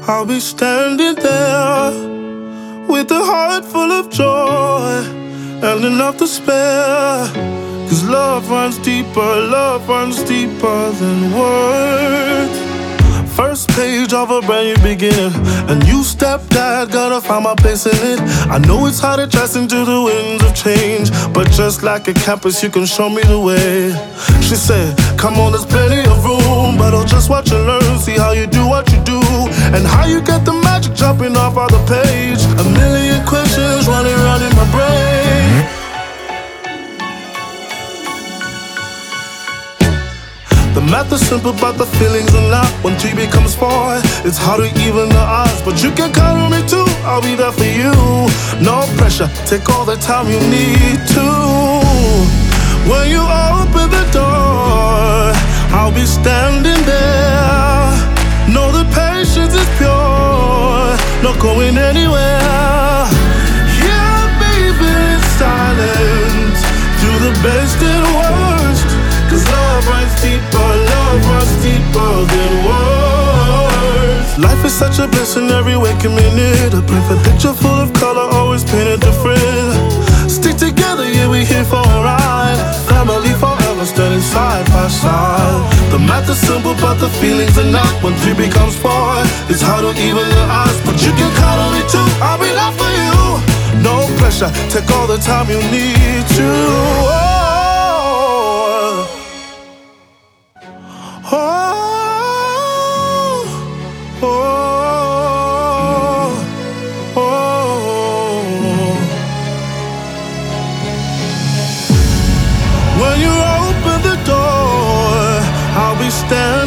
I'll be standing there with a heart full of joy and enough to spare. 'Cause love runs deeper than words. First page of a brand new beginning. A new stepdad, gotta find my place in it. I know it's hard to dress into the winds of change, but just like a campus, you can show me the way. She said, come on, there's plenty of room, but I'll just watch and learn, see how you do what you do, and how you get the magic jumping off of the page. A million questions running around in my brain. The math is simple, but the feelings are not. When 3 becomes 4, it's hard to even the odds. But you can count on me too, I'll be there for you. No pressure, take all the time you need to. When you open the door, I'll be standing there. Know the patience is pure, not going anywhere. Yeah, baby, it's silent through the best and worst. 'Cause love runs deeper than words. Life is such a blessing every waking minute. A perfect picture full of color, always painted different. Stick together, yeah, we here for a ride. Family forever, standing side by side. The math is simple, but the feelings are not. When 3 becomes 4, it's hard to even the odds. But you can count on me too, I'll be there for you. No pressure, take all the time you need to. When you open the door, I'll be standing